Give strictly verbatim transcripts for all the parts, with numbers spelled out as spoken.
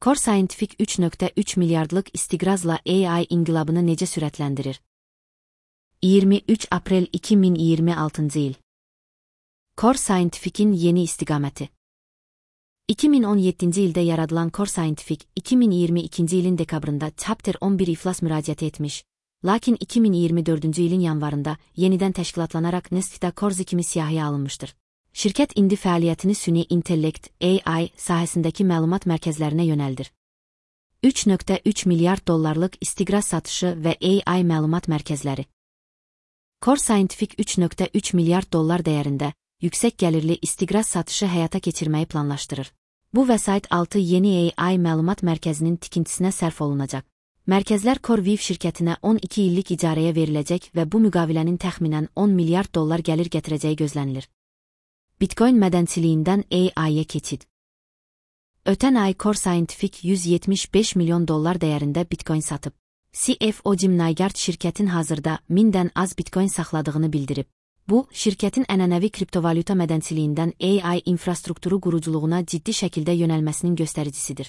Core Scientific üç nöqtə üç milyardlıq istiqrazla A I inqilabını necə sürətləndirir? iyirmi üç aprel iki min iyirmi altıncı il. Core Scientific'in yeni istiqaməti. iki min on yeddinci ildə yaradılan Core Scientific, iki min iyirmi ikinci ilin dekabrında Chapter on bir iflas müraciət etmiş, lakin iki min iyirmi dördüncü ilin yanvarında yenidən təşkilatlanaraq Nasdaq'da Corsi kimi siyahıya alınmışdır. Şirkət indi fəaliyyətini süni intellekt, A I sahəsindəki məlumat mərkəzlərinə yönəldir. üç nöqtə üç milyard dollarlıq istiqraz satışı və A I məlumat mərkəzləri. Core Scientific üç nöqtə üç milyard dollar dəyərində yüksək gəlirli istiqraz satışı həyata keçirməyi planlaşdırır. Bu vəsait altı yeni A I məlumat mərkəzinin tikintisinə sərf olunacaq. Mərkəzlər CoreWeave şirkətinə on iki illik icarəyə veriləcək və bu müqavilənin təxminən on milyard dollar gəlir gətirəcəyi gözlənilir. Bitcoin mədənçiliyindən A I-yə keçid. Ötən ay Core Scientific yüz yetmiş beş milyon dollar dəyərində Bitcoin satıb. C F O Jim Nygaard şirkətin hazırda mindən az Bitcoin saxladığını bildirib. Bu, şirkətin ənənəvi kriptovalyuta mədənçiliyindən A I infrastrukturu quruculuğuna ciddi şəkildə yönəlməsinin göstəricisidir.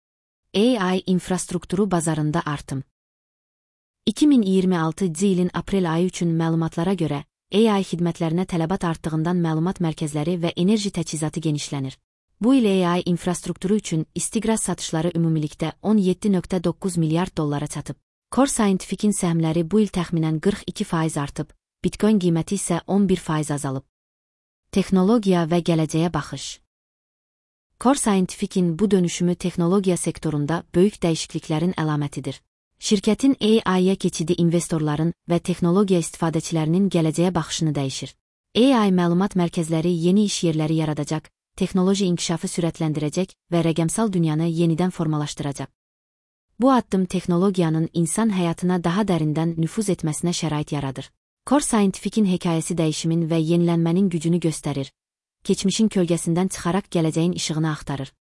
A I infrastrukturu bazarında artım. iki min iyirmi altıncı ilin aprel ayı üçün məlumatlara görə, A I xidmətlərinə tələbat artdığından məlumat mərkəzləri və enerji təchizatı genişlənir. Bu il A I infrastrukturu üçün istiqraz satışları ümumilikdə on yeddi nöqtə doqquz milyard dollara çatıb. Core Scientific'in səhmləri bu il təxminən qırx iki faiz artıb, Bitcoin qiyməti isə on bir faiz azalıb. Texnologiya və gələcəyə baxış. Core Scientific'in bu dönüşümü texnologiya sektorunda böyük dəyişikliklərin əlamətidir. Şirkətin A I-yə keçidi investorların və texnologiya istifadəçilərinin gələcəyə baxışını dəyişir. A I məlumat mərkəzləri yeni iş yerləri yaradacaq, texnoloji inkişafı sürətləndirəcək və rəqəmsal dünyanı yenidən formalaşdıracaq. Bu addım texnologiyanın insan həyatına daha dərindən nüfuz etməsinə şərait yaradır. Core Scientific'in hekayəsi dəyişimin və yenilənmənin gücünü göstərir, keçmişin kölgəsindən çıxaraq gələcəyin işığını axtarır.